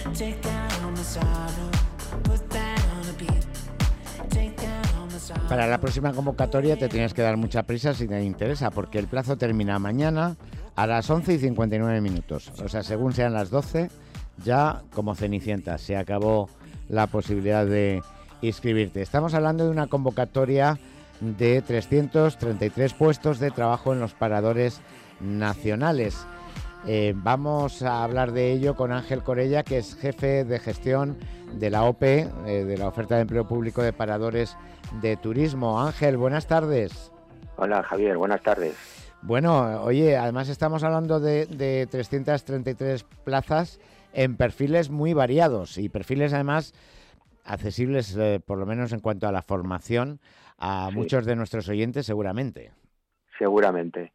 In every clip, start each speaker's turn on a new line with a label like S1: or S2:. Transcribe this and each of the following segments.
S1: Take down all my sorrow, put that on a beat. Take down all my sorrow.
S2: Para la próxima convocatoria te tienes que dar mucha prisa si te interesa, porque el plazo termina mañana a las 11:59. O sea, según sean las 12, ya como Cenicienta, se acabó la posibilidad de inscribirte. Estamos hablando de una convocatoria de 333 puestos de trabajo en los paradores nacionales. Vamos a hablar de ello con Ángel Corella, que es jefe de gestión de la OPE, de la Oferta de Empleo Público de Paradores de Turismo. Ángel, buenas tardes.
S3: Hola Javier, buenas tardes.
S2: Bueno, oye, además estamos hablando de 333 plazas en perfiles muy variados y perfiles además accesibles, por lo menos en cuanto a la formación, a muchos de nuestros oyentes seguramente.
S3: Seguramente.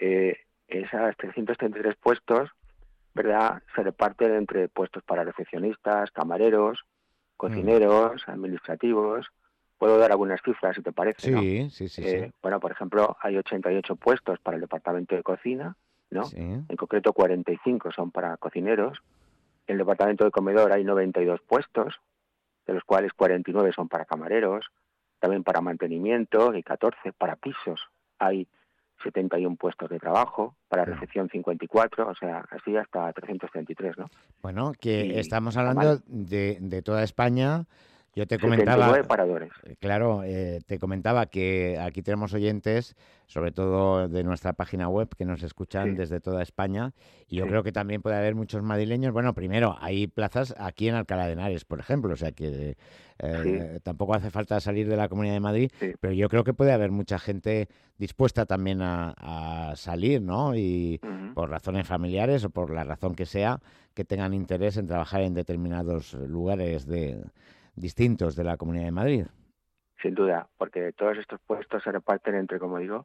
S3: Esas 333 puestos, ¿verdad?, se reparten entre puestos para recepcionistas, camareros, cocineros, administrativos. Puedo dar algunas cifras, si te parece, ¿no?
S2: Sí.
S3: Bueno, por ejemplo, hay 88 puestos para el departamento de cocina, ¿no?
S2: Sí.
S3: En concreto, 45 son para cocineros. En el departamento de comedor hay 92 puestos, de los cuales 49 son para camareros, también para mantenimiento y 14 para pisos. Hay 71 puestos de trabajo, para recepción 54, o sea, así hasta 333, ¿no?
S2: Bueno, que
S3: Y
S2: estamos hablando de toda España. Yo te
S3: 79
S2: comentaba,
S3: paradores.
S2: claro, te comentaba que aquí tenemos oyentes, sobre todo de nuestra página web, que nos escuchan desde toda España, y yo creo que también puede haber muchos madrileños. Bueno, primero, hay plazas aquí en Alcalá de Henares, por ejemplo, o sea que tampoco hace falta salir de la Comunidad de Madrid, pero yo creo que puede haber mucha gente dispuesta también a salir, ¿no? Y por razones familiares o por la razón que sea, que tengan interés en trabajar en determinados lugares distintos de la Comunidad de Madrid.
S3: Sin duda, porque todos estos puestos se reparten entre, como digo,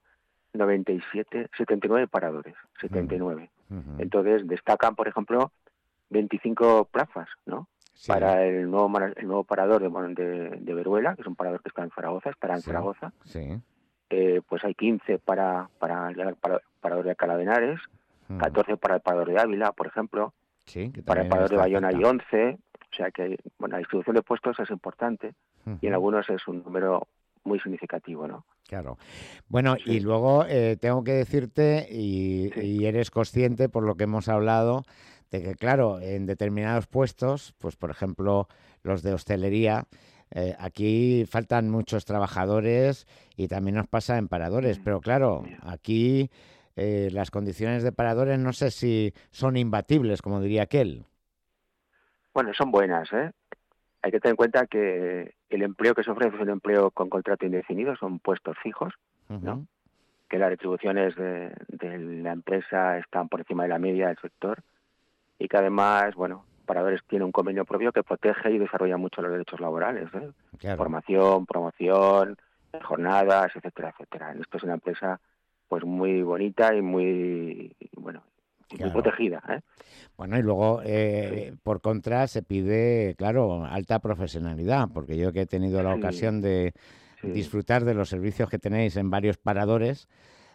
S3: 79 paradores, 79. Entonces destacan, por ejemplo, 25 plazas, ¿no? Sí. Para el nuevo parador de Veruela, que es un parador que está en Zaragoza, estará en Zaragoza.
S2: Sí.
S3: Pues hay 15 para el parador de Alcalá de Henares, 14 para el parador de Ávila, por ejemplo.
S2: Sí, que
S3: para el parador de Bayona hay 11. O sea que, bueno, la distribución de puestos es importante y en algunos es un número muy significativo, ¿no?
S2: Claro. Bueno, y luego tengo que decirte, y eres consciente por lo que hemos hablado, de que, claro, en determinados puestos, pues por ejemplo los de hostelería, aquí faltan muchos trabajadores y también nos pasa en paradores, pero claro, aquí las condiciones de paradores no sé si son imbatibles, como diría aquel.
S3: Bueno, son buenas, ¿eh? Hay que tener en cuenta que el empleo que se ofrece es un empleo con contrato indefinido, son puestos fijos, ¿no? Que las retribuciones de la empresa están por encima de la media del sector y que además, bueno, Paradores tiene un convenio propio que protege y desarrolla mucho los derechos laborales, ¿eh?
S2: Claro.
S3: Formación, promoción, jornadas, etcétera, etcétera. Esto es una empresa pues muy bonita y muy, bueno, muy protegida, ¿eh?
S2: Bueno, y luego, por contra, se pide, claro, alta profesionalidad, porque yo que he tenido la ocasión de disfrutar de los servicios que tenéis en varios paradores,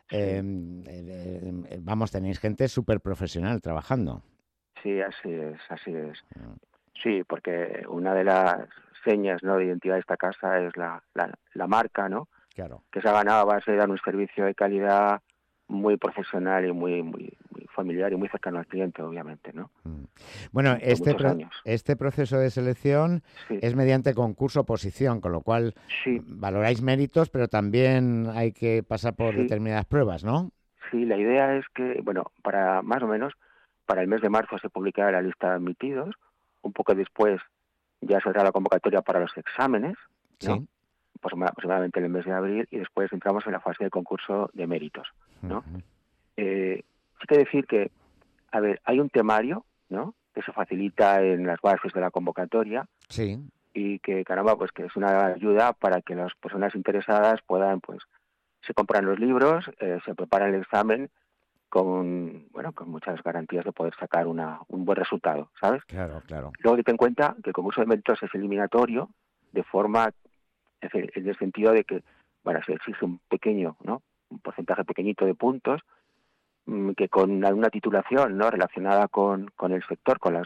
S2: vamos, tenéis gente súper profesional trabajando.
S3: Sí, así es. Sí, porque una de las señas, ¿no?, de identidad de esta casa es la marca, ¿no?
S2: Claro.
S3: Que se ha ganado a base de dar un servicio de calidad muy profesional y muy familiar y muy cercano al cliente, obviamente, ¿no?
S2: Bueno, este proceso de selección es mediante concurso-oposición, con lo cual valoráis méritos, pero también hay que pasar por determinadas pruebas, ¿no?
S3: Sí, la idea es que, bueno, para más o menos, para el mes de marzo se publicará la lista de admitidos, un poco después ya saldrá la convocatoria para los exámenes, ¿no?
S2: Sí.
S3: Pues aproximadamente en el mes de abril, y después entramos en la fase de concurso de méritos, ¿no? Sí que decir que, a ver, hay un temario, ¿no?, que se facilita en las bases de la convocatoria.
S2: Sí.
S3: Y que, caramba, pues que es una ayuda para que las personas interesadas puedan, pues, se compran los libros, se preparan el examen con muchas garantías de poder sacar un buen resultado, ¿sabes?
S2: Claro.
S3: Luego ten en cuenta que el concurso de méritos es eliminatorio, de forma, es decir, en el sentido de que, bueno, se exige un porcentaje pequeñito de puntos, que con alguna titulación, ¿no?, relacionada con el sector, con las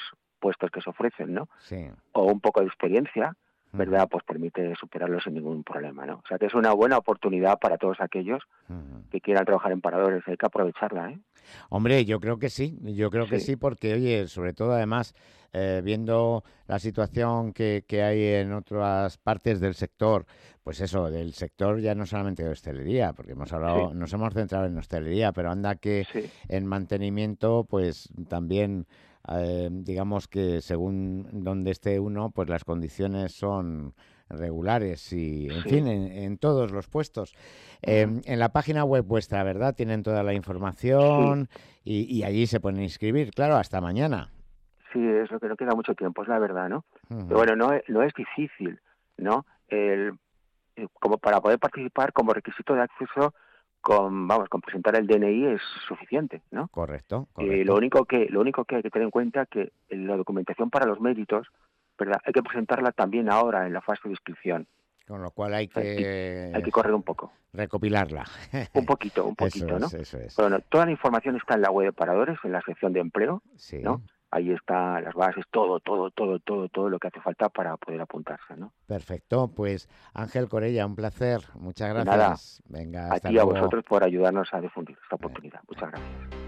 S3: puestos que se ofrecen, ¿no?
S2: Sí.
S3: O un poco de experiencia, ¿verdad? Pues permite superarlo sin ningún problema, ¿no? O sea que es una buena oportunidad para todos aquellos que quieran trabajar en paradores, hay que aprovecharla, ¿eh?
S2: Hombre, yo creo que sí, porque, oye, sobre todo además, viendo la situación que hay en otras partes del sector, pues eso, del sector ya no solamente de hostelería, porque hemos hablado, nos hemos centrado en hostelería, pero anda que en mantenimiento, pues también, digamos que según donde esté uno, pues las condiciones son regulares y, en fin, en todos los puestos. En la página web vuestra, ¿verdad? Tienen toda la información y allí se pueden inscribir, claro, hasta mañana.
S3: Sí, es lo que no queda mucho tiempo, es la verdad, ¿no? Pero bueno, no es difícil, ¿no? Como para poder participar como requisito de acceso con presentar el DNI es suficiente, ¿no?
S2: Correcto.
S3: Lo único que hay que tener en cuenta que la documentación para los méritos, ¿verdad? Hay que presentarla también ahora en la fase de inscripción.
S2: Con lo cual hay que
S3: correr un poco.
S2: Recopilarla.
S3: Un poquito, ¿no?
S2: Eso es.
S3: Bueno, toda la información está en la web de Paradores, en la sección de empleo, ¿no? Ahí están las bases, todo lo que hace falta para poder apuntarse, ¿no?
S2: Perfecto, pues Ángel Corella, un placer, muchas gracias.
S3: Nada,
S2: Venga,
S3: a
S2: hasta
S3: ti y a
S2: luego.
S3: vosotros por ayudarnos a difundir esta oportunidad. Muchas gracias.